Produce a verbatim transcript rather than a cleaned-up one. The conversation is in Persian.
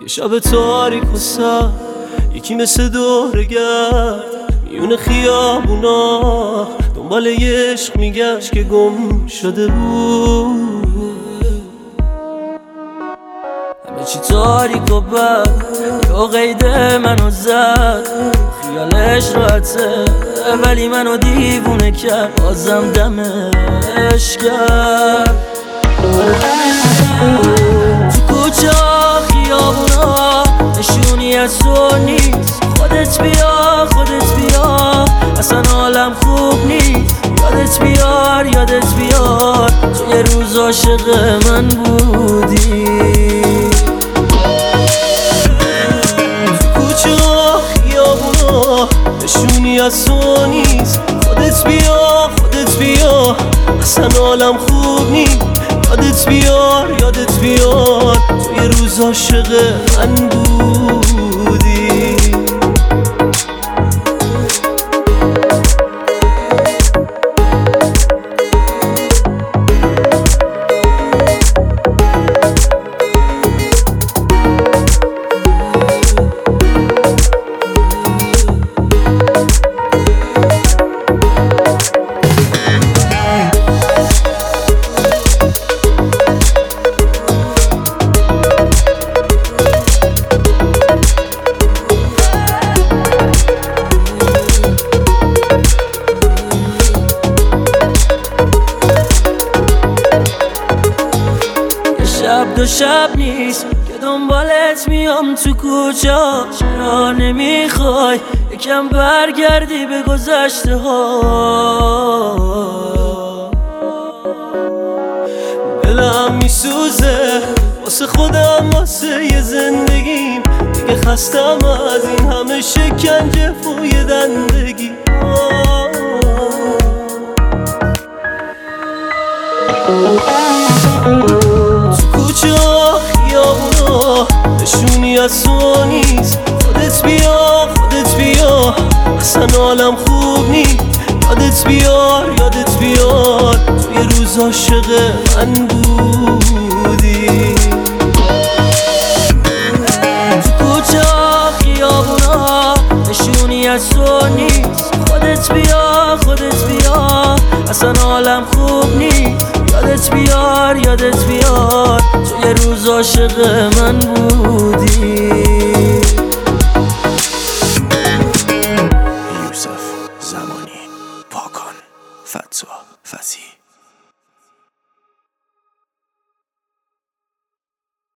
شب تاریک و سر یکی مثل دورگرد میون خیابونا دنبال یه عشق میگشت که گم شده بود. همه چی تاریک و بد یا قید منو زد، خیالش راحته ولی منو دیوونه کرد، بازم دمش کرد. تو کوچه خیابونا نشونی از تو نیست، خودت بیا خودت بیا اصلا حالم خوب نیست. یادت بیار یادت بیار تو یه روز عاشق من بودی. تو کوچه خیابونا نشونی از تو نیست، خودت بیا خودت بیا اصلا حالم خوب نیست. یادت بیار یادت بیار تو یه روز عاشق من بودی. شب دو شب نیست که دنبالت میام تو کوچه، چرا نمیخوای یکم برگردی به گذشته ها؟ دلم میسوزه واسه خودم واسه یه زندگیم، دیگه خستم از این همه شکنجه فوی دندگی. خیابونا نشونی از تو نیست، خودت بیا خودت بیا اصلا حالم خوب نیست. یادت بیار یادت بیار تو یه روز عاشق من بودی. تو کوچه خیابونا نشونی از تو نیست، خودت بیا خودت بیا اصلا حالم خوب نیست. یادت بیار یادت بیار تو یه روز عاشق من بودی. یوسف زمانی، پاکن، فتوح، فتی.